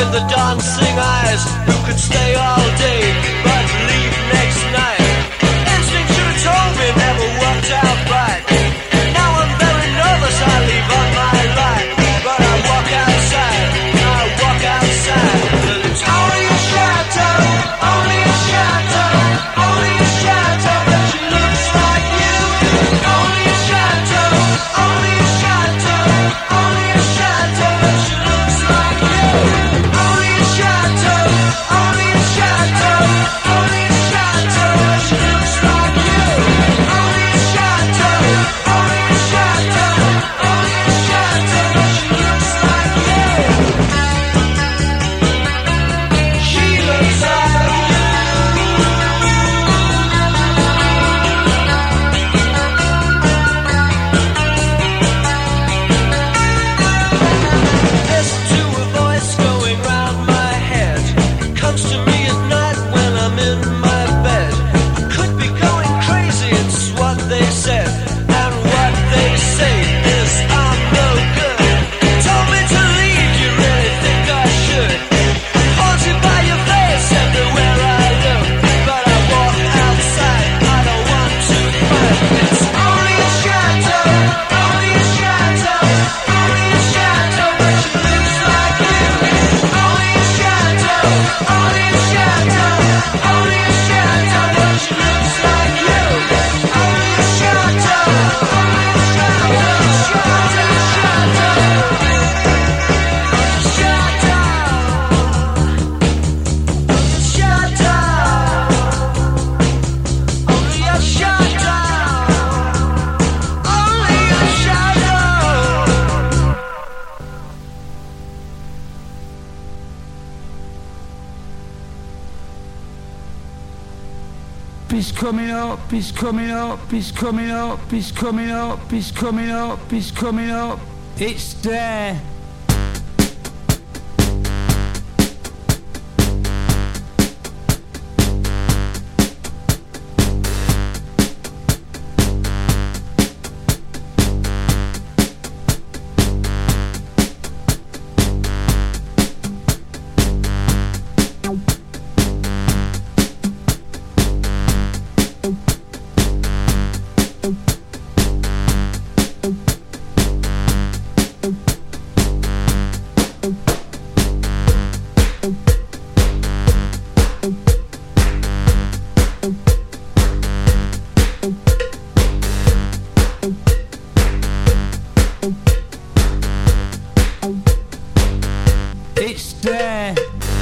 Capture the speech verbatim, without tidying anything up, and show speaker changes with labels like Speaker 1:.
Speaker 1: in the dancing eyes, who could stay all day but leave next night. Instinct should have told me, never worked out right. Now I'm very nervous, I leave on my right, but I walk outside, I walk outside. It's only a shadow, only a shadow, only a shadow, but she looks like you. Only a shadow, only a shadow, only a shadow, but she looks like you. Only a shadow, only a shadow, only a shadow, but she looks like you. Only a shadow, only a shadow, only a shadow, but she looks like you. She looks like you. Listen to a voice going round my head. Comes to me at night when I'm in my bed. I could be going crazy, it's what they said. And what they say is I'm no good. Told me to leave, you really think I should? Hold you by your face everywhere I look. But I walk outside, I don't want to fight. It's only a shadow, only a shadow, only a shadow, but she looks like you. Only a shadow, only a shadow, only a shadow, but she looks like you. Only a shadow, only a shadow, shadow, shadow, only a shadow, only a shadow.
Speaker 2: He's coming up, he's coming up, he's coming up, he's coming up, he's coming up, he's coming up. It's there. It's there.